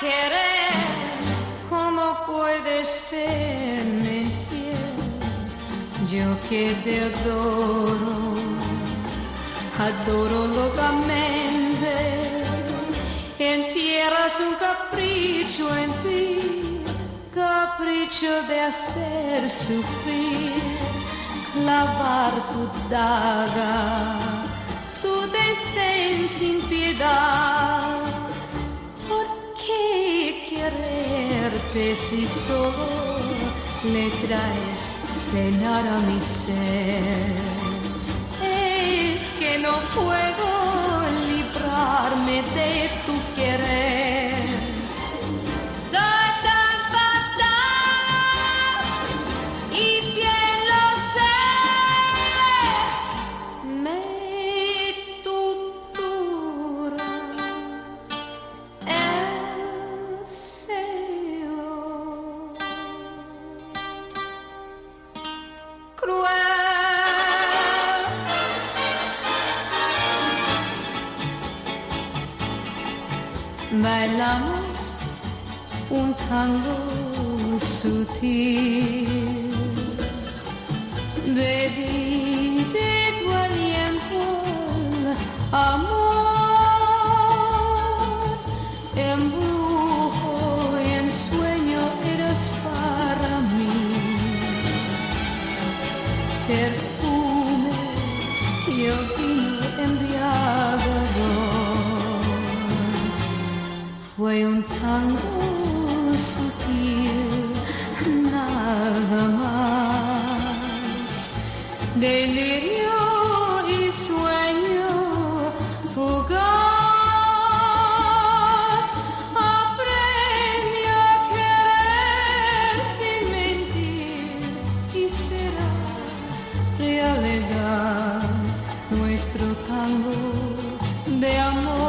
querer, ¿cómo puede serme infiel? Yo que te adoro locamente, encierras un capricho en ti, capricho de hacer sufrir, clavar tu daga, tu desdén sin piedad. ¿Por qué quererte si solo le traes penar a mi ser? Es que no puedo librarme de tu querer. Soy tan fatal y bien lo sé. Me tortura el celo cruel. Bailamos un tango sutil, bebí de tu aliento el amor, embrujo y ensueño eras para mí, perfume y el vino embriagador. Fue un tango sutil, nada más, delirio y sueño fugaz. Aprende a querer sin mentir y será realidad nuestro tango de amor.